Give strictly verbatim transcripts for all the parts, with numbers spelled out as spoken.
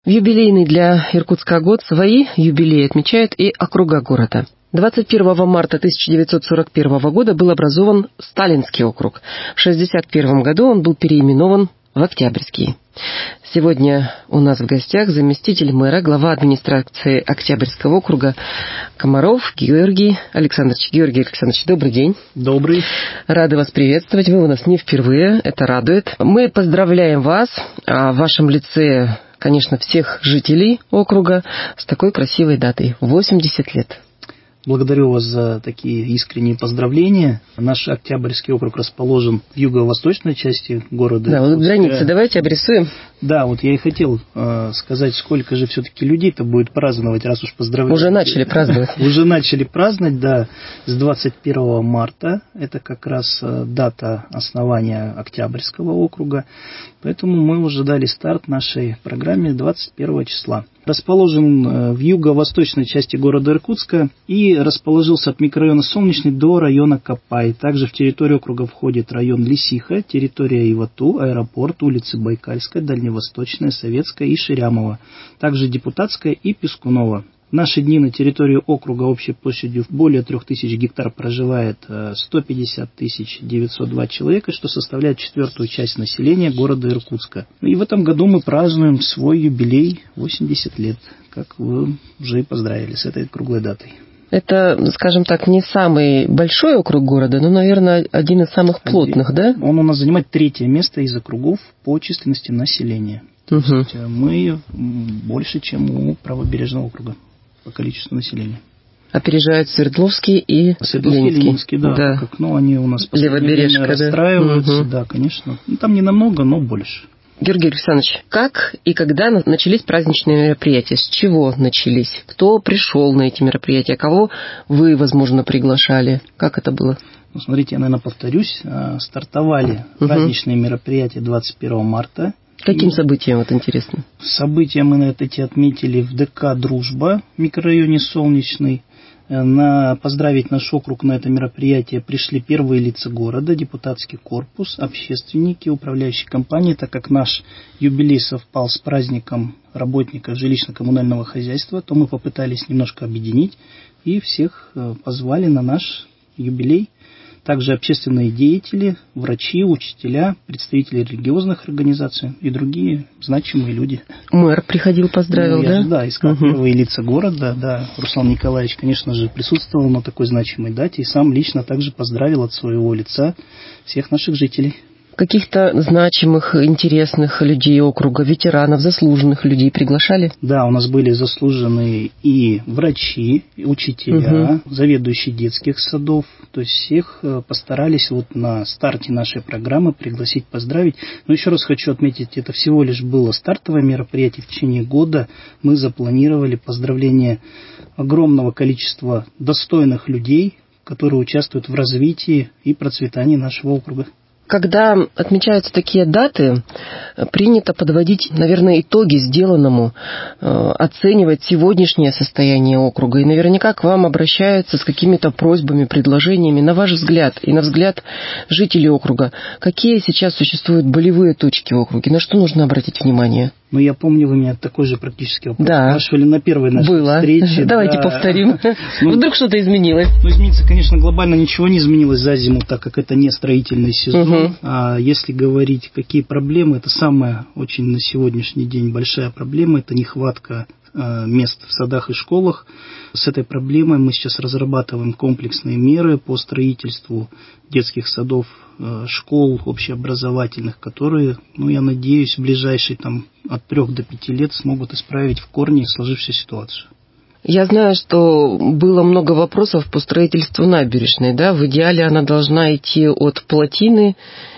В юбилейный для Иркутска год свои юбилеи отмечают и округа города. двадцать первого марта тысяча девятьсот сорок первого года был образован Сталинский округ. В шестьдесят первом году он был переименован в Октябрьский. Сегодня у нас в гостях заместитель мэра, глава администрации Октябрьского округа Комаров Георгий Александрович. Георгий Александрович, добрый день. Добрый. Рады вас приветствовать. Вы у нас не впервые, это радует. Мы поздравляем вас, а в вашем лице, конечно, всех жителей округа с такой красивой датой – восемьдесят лет. Благодарю вас за такие искренние поздравления. Наш Октябрьский округ расположен в юго-восточной части города. Да, вот границы давайте обрисуем. Да, вот я и хотел э, сказать, сколько же все-таки людей-то будет праздновать, раз уж поздравляют. Уже начали праздновать. Уже начали праздновать, да, с двадцать первого марта. Это как раз дата основания Октябрьского округа. Поэтому мы уже дали старт нашей программе двадцать первого числа. Расположен в юго-восточной части города Иркутска и расположился от микрорайона Солнечный до района Копай. Также в территорию округа входит район Лисиха, территория Ивату, аэропорт, улицы Байкальская, Дальневосточная, Советская и Ширямова. Также Депутатская и Пескунова. В наши дни на территории округа общей площадью более трех тысяч гектар проживает сто пятьдесят тысяч девятьсот два человека, что составляет четвертую часть населения города Иркутска. И в этом году мы празднуем свой юбилей восемьдесят лет, как вы уже и поздравили с этой круглой датой. Это, скажем так, не самый большой округ города, но, наверное, один из самых плотных, да? Он у нас занимает третье место из округов по численности населения. Угу. То есть мы больше, чем у правобережного округа по количеству населения. Опережают Свердловский и Свердловский Ленинский. и Ленинский, да. да. Как, ну, они у нас Левобережка, расстраиваются, да, да, конечно. Ну, там не намного, но больше. Георгий Александрович, как и когда начались праздничные мероприятия? С чего начались? Кто пришел на эти мероприятия? Кого вы, возможно, приглашали? Как это было? Ну, смотрите, я, наверное, повторюсь. Стартовали угу. праздничные мероприятия двадцать первого марта. Каким событием, вот интересно? События мы на эти отметили в ДК «Дружба» в микрорайоне Солнечный. На поздравить наш округ на это мероприятие пришли первые лица города, депутатский корпус, общественники, управляющие компании. Так как наш юбилей совпал с праздником работников жилищно-коммунального хозяйства, то мы попытались немножко объединить и всех позвали на наш юбилей. Также общественные деятели, врачи, учителя, представители религиозных организаций и другие значимые люди. Мэр приходил, поздравил, ну, да? Же, да, искал угу. первые лица города. Да, Руслан Николаевич, конечно же, присутствовал на такой значимой дате и сам лично также поздравил от своего лица всех наших жителей. Каких-то значимых, интересных людей округа, ветеранов, заслуженных людей приглашали? Да, у нас были заслуженные и врачи, и учителя, угу. заведующие детских садов. То есть всех постарались вот на старте нашей программы пригласить, поздравить. Но еще раз хочу отметить, это всего лишь было стартовое мероприятие. В течение года мы запланировали поздравление огромного количества достойных людей, которые участвуют в развитии и процветании нашего округа. Когда отмечаются такие даты, принято подводить, наверное, итоги сделанному, оценивать сегодняшнее состояние округа. И наверняка к вам обращаются с какими-то просьбами, предложениями. На ваш взгляд и на взгляд жителей округа, какие сейчас существуют болевые точки в округе, на что нужно обратить внимание? Ну, я помню, вы меня такой же практически вопрос да. спрашивали на первой нашей Было. встрече. Давайте да. повторим. Ну, вдруг что-то изменилось. Ну, измениться, конечно, глобально ничего не изменилось за зиму, так как это не строительный сезон. Угу. А если говорить, какие проблемы, это самая очень на сегодняшний день большая проблема, это нехватка мест в садах и школах. С этой проблемой мы сейчас разрабатываем комплексные меры по строительству детских садов, школ общеобразовательных, которые, ну, я надеюсь, в ближайшие там, от трех до пяти лет смогут исправить в корне сложившуюся ситуацию. Я знаю, что было много вопросов по строительству набережной. Да? В идеале она должна идти от плотины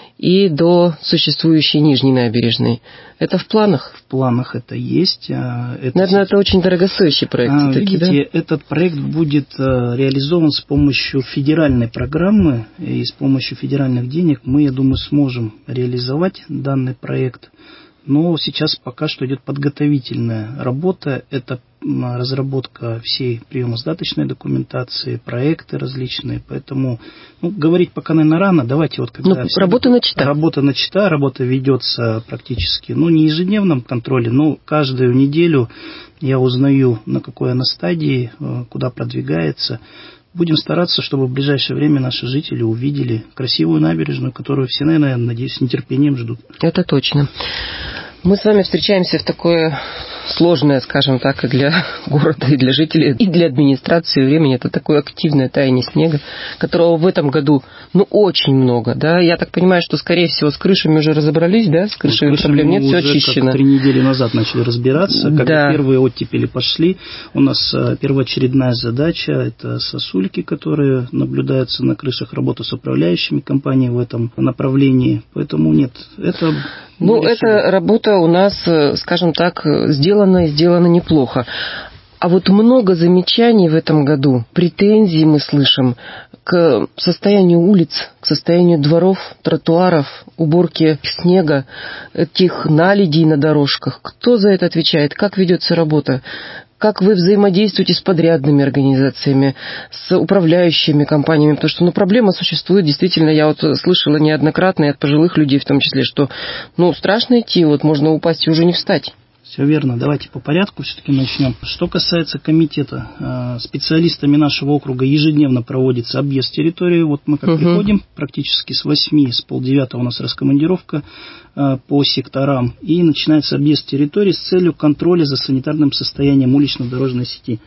и до существующей нижней набережной. Это в планах? В планах это есть. Это... Наверное, это очень дорогостоящий проект. А, таки, видите, да? этот проект будет реализован с помощью федеральной программы, и с помощью федеральных денег мы, я думаю, сможем реализовать данный проект. Но сейчас пока что идет подготовительная работа. Это разработка всей приемо-сдаточной документации, проекты различные. Поэтому ну, говорить пока, наверное, рано. Давайте вот когда... Ну, работа начата. Работа начата, работа ведется практически, ну, не ежедневном контроле, но каждую неделю я узнаю, на какой она стадии, куда продвигается. Будем стараться, чтобы в ближайшее время наши жители увидели красивую набережную, которую все, наверное, надеюсь, с нетерпением ждут. Это точно. Мы с вами встречаемся в такое сложное, скажем так, и для города, и для жителей, и для администрации времени. Это такое активное таяние снега, которого в этом году, ну, очень много, да. Я так понимаю, что, скорее всего, с крышами уже разобрались, да, с крышами, ну, проблем нет, все очищено. Как три недели назад начали разбираться, когда да. первые оттепели пошли. У нас первоочередная задача – это сосульки, которые наблюдаются на крышах, работа с управляющими компаниями в этом направлении. Поэтому нет, это... Ну, эта работа у нас, скажем так, сделана и сделана неплохо. А вот много замечаний в этом году, претензий мы слышим к состоянию улиц, к состоянию дворов, тротуаров, уборке снега, этих наледей на дорожках. Кто за это отвечает? Как ведется работа? Как вы взаимодействуете с подрядными организациями, с управляющими компаниями? Потому что ну, проблема существует, действительно, я вот слышала неоднократно и от пожилых людей в том числе, что ну, страшно идти, вот можно упасть и уже не встать. Все верно. Давайте по порядку все-таки начнем. Что касается комитета, специалистами нашего округа ежедневно проводится объезд территории. Вот мы как угу. приходим, практически с восьми, с полдевятого у нас раскомандировка по секторам, и начинается объезд территории с целью контроля за санитарным состоянием улично-дорожной сети.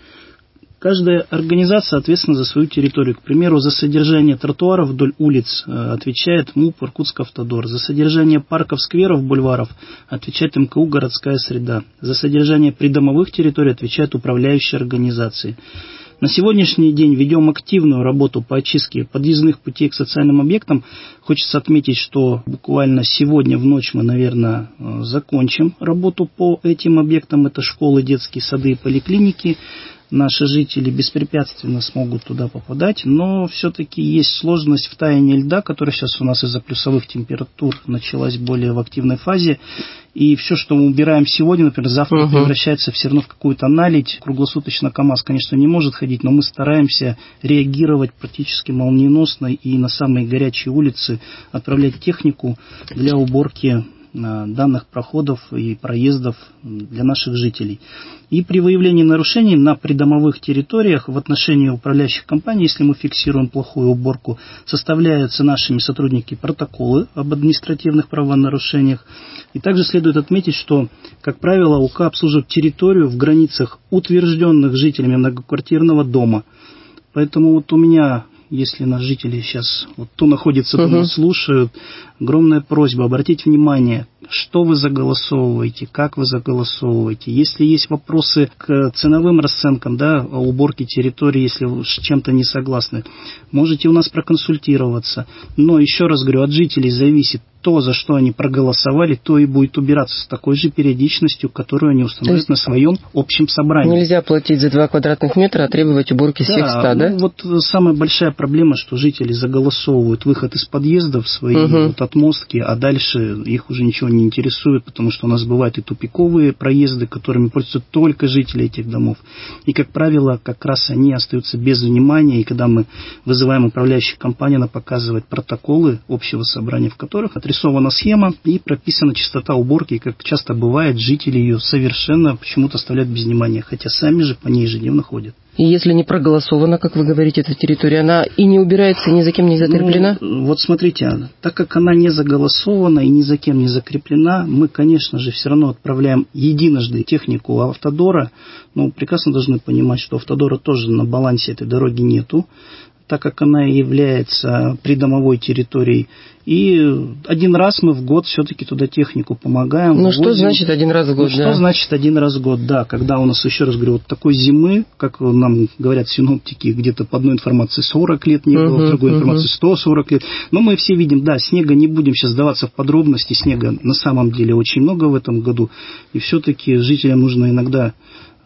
Каждая организация ответственна за свою территорию. К примеру, за содержание тротуаров вдоль улиц отвечает МУП «Иркутскавтодор». За содержание парков, скверов, бульваров отвечает эм ка у «Городская среда». За содержание придомовых территорий отвечают управляющие организации. На сегодняшний день ведем активную работу по очистке подъездных путей к социальным объектам. Хочется отметить, что буквально сегодня в ночь мы, наверное, закончим работу по этим объектам. Это школы, детские сады и поликлиники. Наши жители беспрепятственно смогут туда попадать, но все-таки есть сложность в таянии льда, которая сейчас у нас из-за плюсовых температур началась более в активной фазе. И все, что мы убираем сегодня, например, завтра угу. превращается все равно в какую-то наледь. Круглосуточно КАМАЗ, конечно, не может ходить, но мы стараемся реагировать практически молниеносно и на самые горячие улицы отправлять технику для уборки данных проходов и проездов для наших жителей. И при выявлении нарушений на придомовых территориях в отношении управляющих компаний, если мы фиксируем плохую уборку, составляются нашими сотрудниками протоколы об административных правонарушениях. И также следует отметить, что, как правило, УК обслуживает территорию в границах утвержденных жителями многоквартирного дома. Поэтому вот у меня... Если наши жители сейчас, вот кто находится дома, uh-huh. слушают, огромная просьба обратить внимание, что вы заголосовываете, как вы заголосовываете. Если есть вопросы к ценовым расценкам, да, о уборке территории, если вы с чем-то не согласны, можете у нас проконсультироваться. Но еще раз говорю, от жителей зависит то, за что они проголосовали, то и будет убираться с такой же периодичностью, которую они установят на своем общем собрании. Нельзя платить за два квадратных метра, а требовать уборки да, всех ста, да? Ну, вот самая большая проблема, что жители заголосовывают выход из подъездов свои угу. вот, отмостки, а дальше их уже ничего не интересует, потому что у нас бывают и тупиковые проезды, которыми пользуются только жители этих домов. И, как правило, как раз они остаются без внимания, и когда мы вызываем управляющую компанию, она показывает протоколы общего собрания, в которых отрисована схема и прописана частота уборки, и, как часто бывает, жители ее совершенно почему-то оставляют без внимания, хотя сами же по ней ежедневно ходят. И если не проголосована, как вы говорите, эта территория, она и не убирается, и ни за кем не закреплена? Ну, вот смотрите, так как она не заголосована и ни за кем не закреплена, мы, конечно же, все равно отправляем единожды технику Автодора. Но прекрасно должны понимать, что Автодора тоже на балансе этой дороги нету, так как она является придомовой территорией. И один раз мы в год все-таки туда технику помогаем. Ну, что значит один раз в год? Ну, да. Что значит один раз в год? Да, когда у нас, еще раз говорю, вот такой зимы, как нам говорят синоптики, где-то по одной информации сорок лет не было, uh-huh, в другой uh-huh. информации сто сорок лет. Но мы все видим, да, снега, не будем сейчас сдаваться в подробности, снега на самом деле очень много в этом году. И все-таки жителям нужно иногда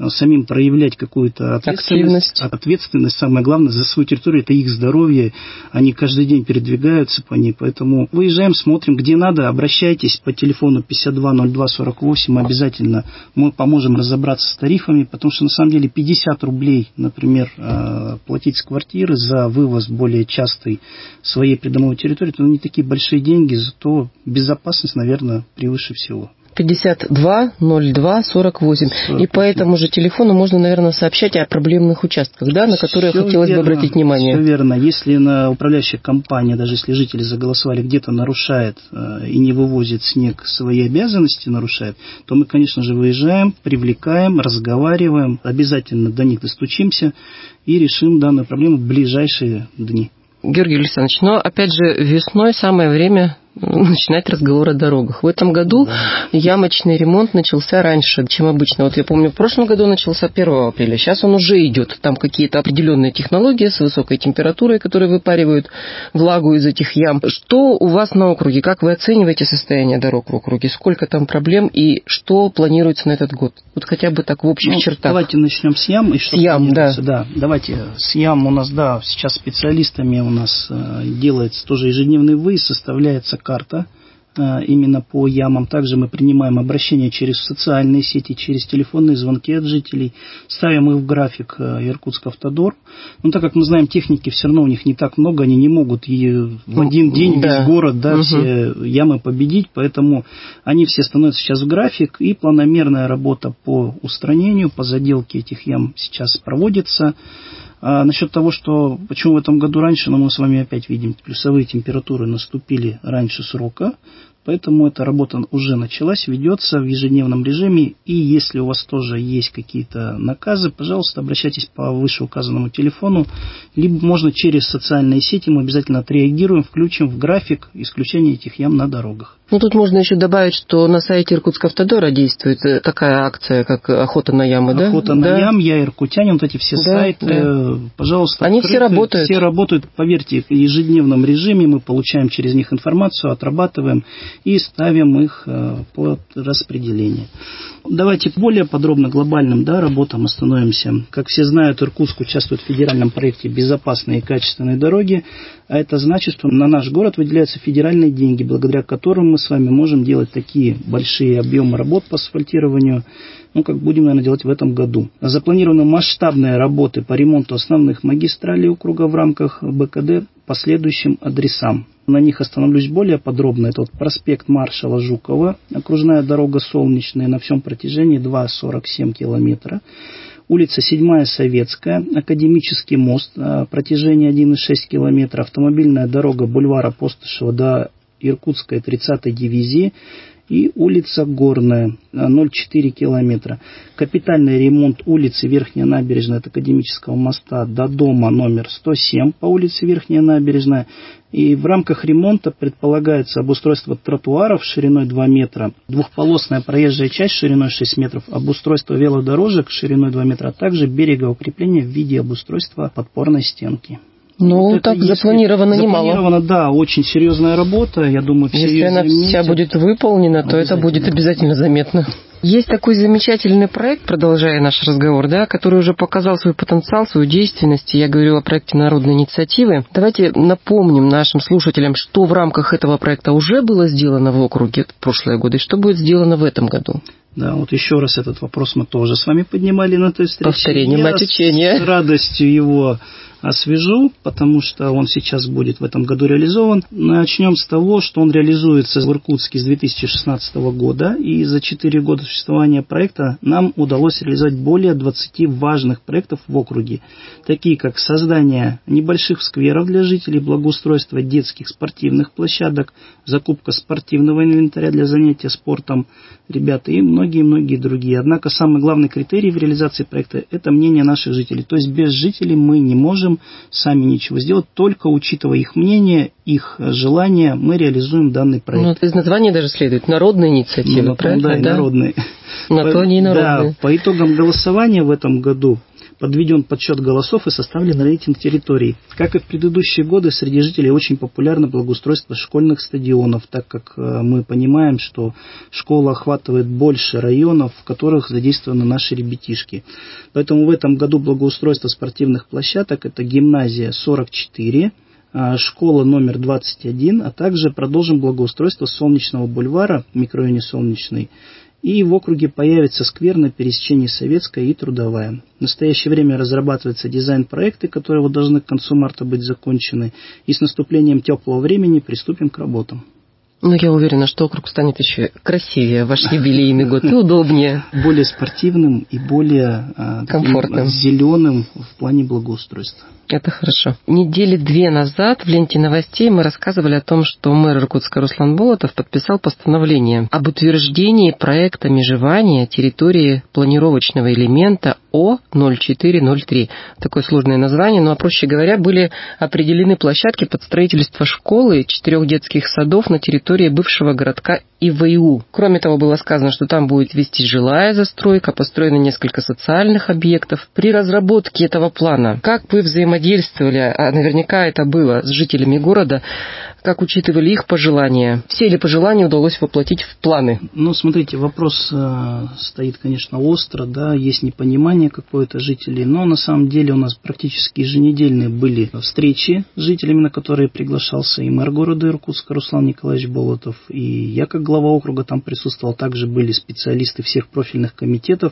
самим проявлять какую-то ответственность. Активность. Ответственность, самое главное, за свою территорию, это их здоровье. Они каждый день передвигаются по ней. Поэтому выезжаем, смотрим, где надо, обращайтесь по телефону пятьдесят два ноль два сорок восемь. Обязательно мы поможем разобраться с тарифами, потому что на самом деле пятьдесят рублей, например, платить с квартиры за вывоз более частый своей придомовой территории, это не такие большие деньги, зато безопасность, наверное, превыше всего. пятьдесят два ноль два сорок восемь. И по этому же телефону можно, наверное, сообщать о проблемных участках, да, на которые все хотелось верно, бы обратить внимание. Все верно. Если на управляющая компания, даже если жители заголосовали, где-то нарушает э, и не вывозит снег, свои обязанности нарушает, то мы, конечно же, выезжаем, привлекаем, разговариваем, обязательно до них достучимся и решим данную проблему в ближайшие дни. Георгий Александрович, но опять же весной самое время начинать разговор о дорогах. В этом году да. ямочный ремонт начался раньше, чем обычно. Вот я помню, в прошлом году начался первого апреля, сейчас он уже идет. Там какие-то определенные технологии с высокой температурой, которые выпаривают влагу из этих ям. Что у вас на округе? Как вы оцениваете состояние дорог в округе? Сколько там проблем и что планируется на этот год? Вот хотя бы так в общих ну, чертах. Давайте начнем с ям. И что с ям, да. да. Давайте с ям у нас, да, сейчас специалистами у нас э, делается тоже ежедневный выезд, составляется карта именно по ямам. Также мы принимаем обращения через социальные сети, через телефонные звонки от жителей, ставим их в график Иркутск-Автодор. Но так как мы знаем, техники все равно у них не так много, они не могут и в один день да. весь город, да, угу. все ямы победить, поэтому они все становятся сейчас в график, и планомерная работа по устранению, по заделке этих ям сейчас проводится. А насчет того, что почему в этом году раньше, но мы с вами опять видим, плюсовые температуры наступили раньше срока, поэтому эта работа уже началась, ведется в ежедневном режиме, и если у вас тоже есть какие-то наказы, пожалуйста, обращайтесь по вышеуказанному телефону, либо можно через социальные сети, мы обязательно отреагируем, включим в график исключения этих ям на дорогах. Ну, тут можно еще добавить, что на сайте Иркутск-Автодора действует такая акция, как «Охота на ямы», да? «Охота на да. ям», «Я иркутянин», вот эти все да, сайты, да. пожалуйста, они открыты, все работают. Все работают, поверьте, в ежедневном режиме, мы получаем через них информацию, отрабатываем и ставим их под распределение. Давайте более подробно глобальным да, работам остановимся. Как все знают, Иркутск участвует в федеральном проекте «Безопасные и качественные дороги», а это значит, что на наш город выделяются федеральные деньги, благодаря которым мы с вами можем делать такие большие объемы работ по асфальтированию, ну, как будем, наверное, делать в этом году. Запланированы масштабные работы по ремонту основных магистралей округа в рамках бэ ка дэ по следующим адресам. На них остановлюсь более подробно. Это вот проспект маршала Жукова, окружная дорога Солнечная на всем протяжении два целых сорок семь километра. Улица седьмая Советская, Академический мост, протяжение один целых шесть километра. Автомобильная дорога бульвара Постышева до Иркутской тридцатой дивизии. И улица Горная, ноль целых четыре километра. Капитальный ремонт улицы Верхняя Набережная от Академического моста до дома номер сто семь по улице Верхняя Набережная. И в рамках ремонта предполагается обустройство тротуаров шириной два метра, двухполосная проезжая часть шириной шесть метров, обустройство велодорожек шириной два метра, а также берегоукрепление в виде обустройства подпорной стенки. Ну, вот так запланировано немало. Запланировано, да, очень серьезная работа. Я думаю, все Если она заметят. Вся будет выполнена, то это будет обязательно заметно. Есть такой замечательный проект, продолжая наш разговор, да, который уже показал свой потенциал, свою действенность. Я говорю о проекте народной инициативы. Давайте напомним нашим слушателям, что в рамках этого проекта уже было сделано в округе в прошлые годы и что будет сделано в этом году. Да, вот еще раз этот вопрос мы тоже с вами поднимали на той встрече. Повторение, мать учения. С радостью его освежу, потому что он сейчас будет в этом году реализован. Начнем с того, что он реализуется в Иркутске с две тысячи шестнадцатого года, и за четыре года существования проекта нам удалось реализовать более двадцати важных проектов в округе, такие как создание небольших скверов для жителей, благоустройство детских спортивных площадок, закупка спортивного инвентаря для занятия спортом ребят и многие-многие другие. Однако самый главный критерий в реализации проекта – это мнение наших жителей. То есть без жителей мы не можем сами ничего сделать, только учитывая их мнение, их желание, мы реализуем данный проект. Ну, из названия даже следует народная инициатива, ну, правильно? Да, и да? народные. На по, то не народные. Да, по итогам голосования в этом году подведен подсчет голосов и составлен рейтинг территорий. Как и в предыдущие годы, среди жителей очень популярно благоустройство школьных стадионов, так как мы понимаем, что школа охватывает больше районов, в которых задействованы наши ребятишки. Поэтому в этом году благоустройство спортивных площадок – это гимназия сорок четыре, школа номер двадцать один, а также продолжим благоустройство Солнечного бульвара в микрорайоне Солнечный. И в округе появится сквер на пересечении Советская и Трудовая. В настоящее время разрабатываются дизайн-проекты, которые вот должны к концу марта быть закончены. И с наступлением теплого времени приступим к работам. Ну, я уверена, что округ станет еще красивее, ваш юбилейный год, и удобнее. Более спортивным и более комфортным, зеленым в плане благоустройства. Это хорошо. Недели две назад в ленте новостей мы рассказывали о том, что мэр Иркутска Руслан Болотов подписал постановление об утверждении проекта межевания территории планировочного элемента О ноль четыре ноль три. Такое сложное название, но, проще говоря, были определены площадки под строительство школы и четырех детских садов на территории бывшего городка ИВУ. Кроме того, было сказано, что там будет вестись жилая застройка, построено несколько социальных объектов. При разработке этого плана, как вы взаимодействовали, а наверняка это было, с жителями города, как учитывали их пожелания? Все ли пожелания удалось воплотить в планы? Ну, смотрите, вопрос э, стоит, конечно, остро, да, есть непонимание какое-то жителей, но на самом деле у нас практически еженедельные были встречи с жителями, на которые приглашался и мэр города Иркутска Руслан Николаевич Болотов, и я как глава округа там присутствовал, также были специалисты всех профильных комитетов.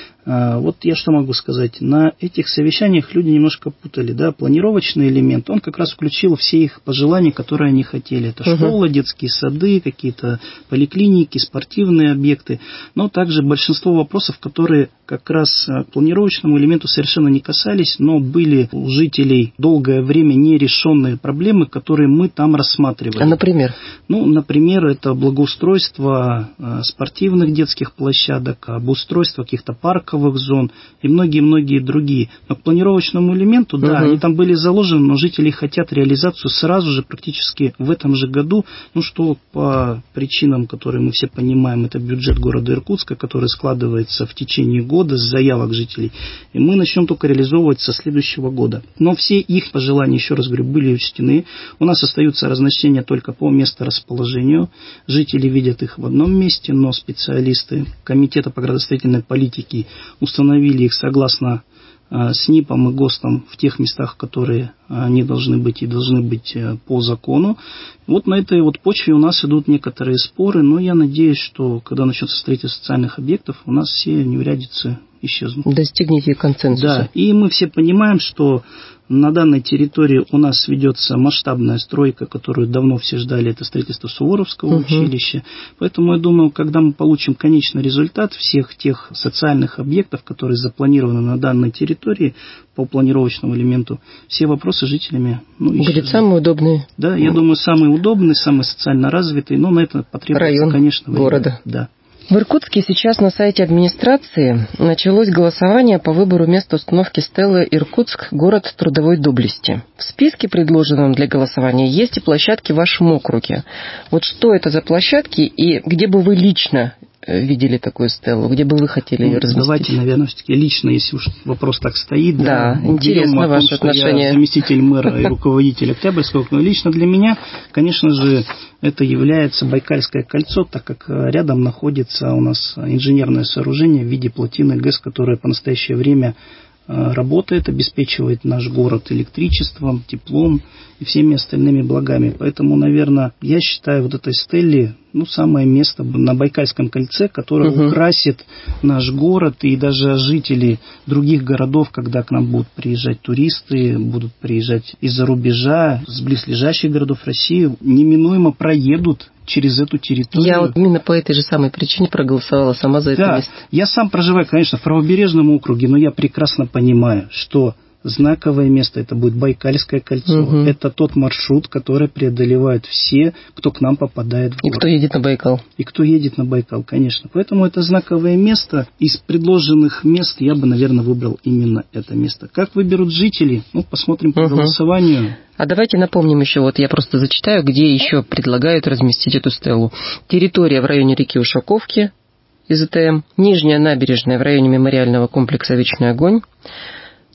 Вот я что могу сказать. На этих совещаниях люди немножко путали. Да? Планировочный элемент, он как раз включил все их пожелания, которые они хотели. Это школа, uh-huh. детские сады, какие-то поликлиники, спортивные объекты. Но также большинство вопросов, которые как раз к планировочному элементу совершенно не касались, но были у жителей долгое время нерешенные проблемы, которые мы там рассматривали. А, например? Ну, например, это благоустройство спортивных детских площадок, обустройство каких-то парковых зон и многие-многие другие. Но к планировочному элементу, угу. да, они там были заложены, но жители хотят реализацию сразу же, практически в этом же году, ну что по причинам, которые мы все понимаем, это бюджет города Иркутска, который складывается в течение года с заявок жителей, и мы начнем только реализовывать со следующего года. Но все их пожелания, еще раз говорю, были учтены. У нас остаются разночтения только по месторасположению. Жители видят их в одном месте, но специалисты Комитета по градостроительной политике установили их согласно э, СНИПам и ГОСТам в тех местах, которые они должны быть и должны быть э, по закону. Вот на этой вот почве у нас идут некоторые споры, но я надеюсь, что когда начнется строительство социальных объектов, у нас все неурядицы исчезнут. Достигните консенсуса. Да, и мы все понимаем, что на данной территории у нас ведется масштабная стройка, которую давно все ждали, это строительство Суворовского угу. училища. Поэтому я думаю, когда мы получим конечный результат всех тех социальных объектов, которые запланированы на данной территории по планировочному элементу, все вопросы жителями ну, будут самые удобные. Да, я думаю, самые удобные, самые социально развитые, но на это потребуется, район конечно, время. Города. Да. В Иркутске сейчас на сайте администрации началось голосование по выбору места установки стелы «Иркутск. Город трудовой доблести». В списке, предложенном для голосования, есть и площадки в вашем округе. Вот что это за площадки и где бы вы лично видели такую стелу, где бы вы хотели ее разместить? Давайте, наверное, все-таки лично, если уж вопрос так стоит. Да, да интересно том, ваше отношение. Я заместитель мэра и руководитель Октябрьского, но лично для меня, конечно же, это является Байкальское кольцо, так как рядом находится у нас инженерное сооружение в виде плотины ГЭС, которое по настоящее время работает, обеспечивает наш город электричеством, теплом и всеми остальными благами. Поэтому, наверное, я считаю вот этой стелли, ну, самое место на Байкальском кольце, которое угу. украсит наш город, и даже жители других городов, когда к нам будут приезжать туристы, будут приезжать из-за рубежа, с близлежащих городов России, неминуемо проедут через эту территорию. Я вот именно по этой же самой причине проголосовала сама за да, это место. Я сам проживаю, конечно, в правобережном округе, но я прекрасно понимаю, что знаковое место это будет Байкальское кольцо. Угу. Это тот маршрут, который преодолевают все, кто к нам попадает в город. И кто едет на Байкал. И кто едет на Байкал, конечно. Поэтому это знаковое место. Из предложенных мест я бы, наверное, выбрал именно это место. Как выберут жители? Ну, посмотрим по угу. голосованию. А давайте напомним еще, вот я просто зачитаю, где еще предлагают разместить эту стелу. Территория в районе реки Ушаковки, ИЗТМ, Нижняя набережная в районе мемориального комплекса «Вечный огонь»,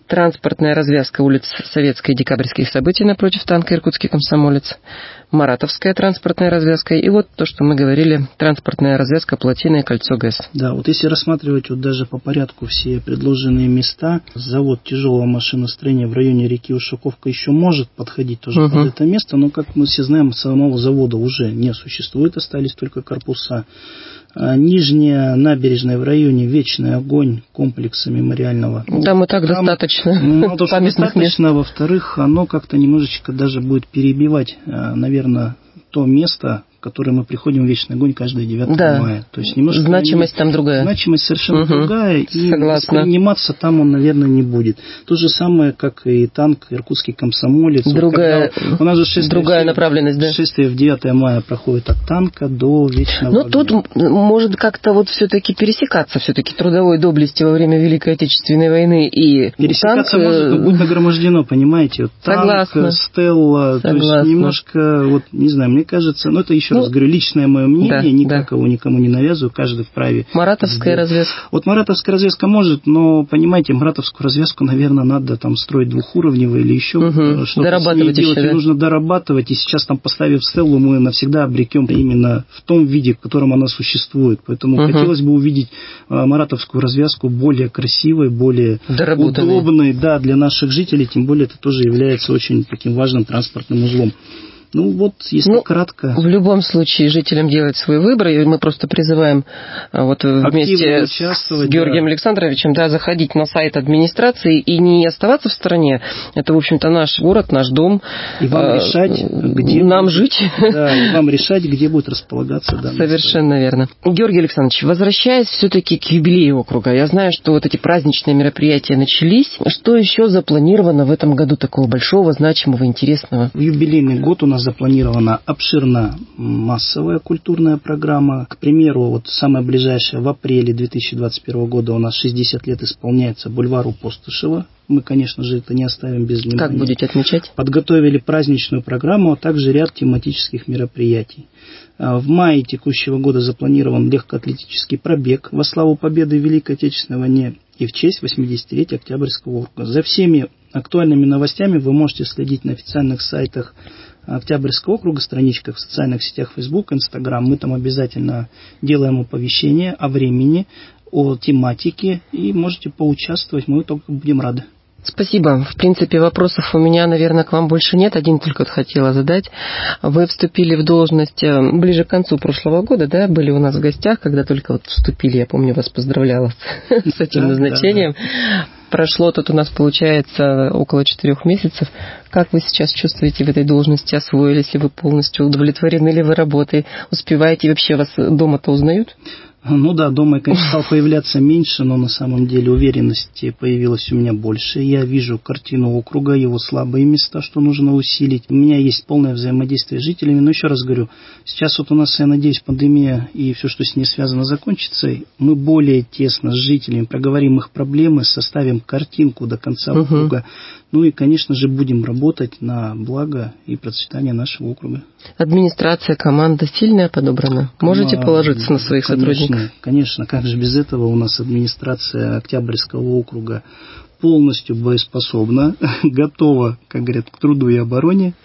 Транспортная развязка улиц Советской и Декабрьских событий напротив танка «Иркутский комсомолец», Маратовская транспортная развязка и вот то, что мы говорили, транспортная развязка Плотина и Кольцо ГЭС. Да, вот если рассматривать вот даже по порядку все предложенные места, завод тяжелого машиностроения в районе реки Ушаковка еще может подходить тоже угу. под это место, но, как мы все знаем, самого завода уже не существует, остались только корпуса. Нижняя набережная в районе Вечный огонь комплекса мемориального. Там и так Там, достаточно ну, то, памятных достаточно, мест. Во-вторых, оно как-то немножечко даже будет перебивать, наверное, то место, в которое мы приходим в Вечный огонь каждое девятое да. мая. То есть немножко значимость там другая. Значимость совершенно угу. другая, и Согласна. Восприниматься там он, наверное, не будет. То же самое, как и танк «Иркутский комсомолец». Другая, вот у нас же шествие, другая все, направленность, да? Шествие в девятое мая проходит от танка до Вечного Но огня. тут может как-то вот все-таки пересекаться все-таки трудовой доблести во время Великой Отечественной войны и пересекаться танк... может, но будет нагромождено, понимаете? Вот Согласна. Танк, Стелла, Согласна. То есть немножко, вот не знаю, мне кажется, ну это еще ну, раз говорю, личное мое мнение, да, никакого да. никому не навязываю, каждый вправе. Маратовская сделать. развязка. Вот Маратовская развязка может, но, понимаете, Маратовскую развязку, наверное, надо там строить двухуровневой или еще угу. что-то дорабатывать с ней делать. Еще, да? И нужно дорабатывать, и сейчас там, поставив Стеллу, мы навсегда обрекем именно в том виде, в котором она существует. Поэтому угу. хотелось бы увидеть Маратовскую развязку более красивой, более удобной да, для наших жителей, тем более это тоже является очень таким важным транспортным узлом. Ну вот, если ну, кратко. В любом случае жителям делать свой выбор, и мы просто призываем вот вместе с Георгием да. Александровичем да, заходить на сайт администрации и не оставаться в стороне. Это, в общем-то, наш город, наш дом. И вам а, решать, где нам будет, жить. Да, и вам решать, где будет располагаться данный Совершенно сайт. Верно. Георгий Александрович, возвращаясь все-таки к юбилею округа, я знаю, что вот эти праздничные мероприятия начались. Что еще запланировано в этом году такого большого, значимого, интересного? В юбилейный год у нас запланирована обширная массовая культурная программа. К примеру, вот самая ближайшая в апреле две тысячи двадцать первого года у нас шестьдесят лет исполняется бульвару Постышева. Мы, конечно же, это не оставим без внимания. Как будете отмечать? Подготовили праздничную программу, а также ряд тематических мероприятий. В мае текущего года запланирован легкоатлетический пробег во славу победы в Великой Отечественной войне и в честь восьмидесятилетия Октябрьского округа. За всеми актуальными новостями вы можете следить на официальных сайтах Октябрьского округа, страничках в социальных сетях Facebook, Instagram. Мы там обязательно делаем оповещения о времени, о тематике, и можете поучаствовать, мы только будем рады. Спасибо. В принципе, вопросов у меня, наверное, к вам больше нет. Один только вот хотела задать. Вы вступили в должность ближе к концу прошлого года, да? Были у нас в гостях, когда только вот вступили, я помню, вас поздравляла с этим назначением. Прошло тут у нас, получается, около четырех месяцев. Как вы сейчас чувствуете в этой должности? Освоились ли вы полностью? Удовлетворены ли вы работой? Успеваете? Вообще вас дома-то узнают? Ну да, дома я, конечно, стал появляться меньше, но на самом деле уверенности появилось у меня больше. Я вижу картину округа, его слабые места, что нужно усилить. У меня есть полное взаимодействие с жителями. Но еще раз говорю, сейчас вот у нас, я надеюсь, пандемия и все, что с ней связано, закончится. Мы более тесно с жителями проговорим их проблемы, составим картинку до конца округа. Угу. Ну и, конечно же, будем работать на благо и процветание нашего округа. Администрация, команда сильная подобрана? Можете положиться на своих конечно, сотрудников? Конечно, как же без этого? У нас администрация Октябрьского округа полностью боеспособна, готова, как говорят, к труду и обороне.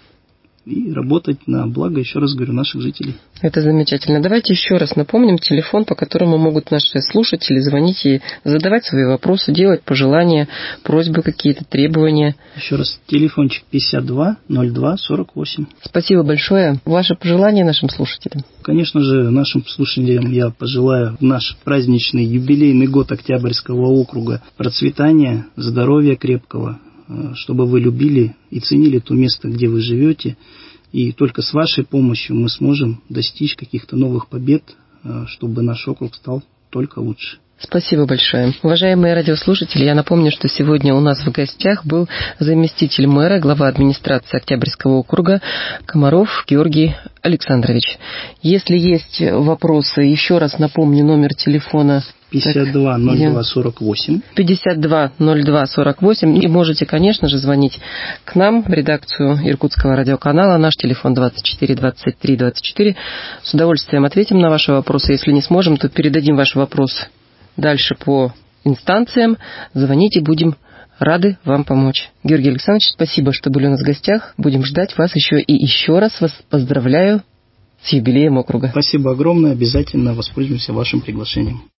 И работать на благо, еще раз говорю, наших жителей. Это замечательно. Давайте еще раз напомним телефон, по которому могут наши слушатели звонить и задавать свои вопросы, делать пожелания, просьбы какие-то, требования. Еще раз, телефончик пятьдесят два ноль два сорок восемь. Спасибо большое. Ваши пожелания нашим слушателям? Конечно же, нашим слушателям я пожелаю в наш праздничный юбилейный год Октябрьского округа процветания, здоровья крепкого, чтобы вы любили и ценили то место, где вы живете. И только с вашей помощью мы сможем достичь каких-то новых побед, чтобы наш округ стал только лучше. Спасибо большое. Уважаемые радиослушатели, я напомню, что сегодня у нас в гостях был заместитель мэра, глава администрации Октябрьского округа Комаров Георгий Александрович. Если есть вопросы, еще раз напомню номер телефона пятьдесят два ноль два сорок восемь. пятьдесят два ноль два сорок восемь. И можете, конечно же, звонить к нам в редакцию Иркутского радиоканала. Наш телефон двадцать четыре двадцать три двадцать четыре. С удовольствием ответим на ваши вопросы. Если не сможем, то передадим ваш вопрос дальше по инстанциям. Звоните, будем рады вам помочь. Георгий Александрович, спасибо, что были у нас в гостях. Будем ждать вас еще и еще раз вас поздравляю с юбилеем округа. Спасибо огромное. Обязательно воспользуемся вашим приглашением.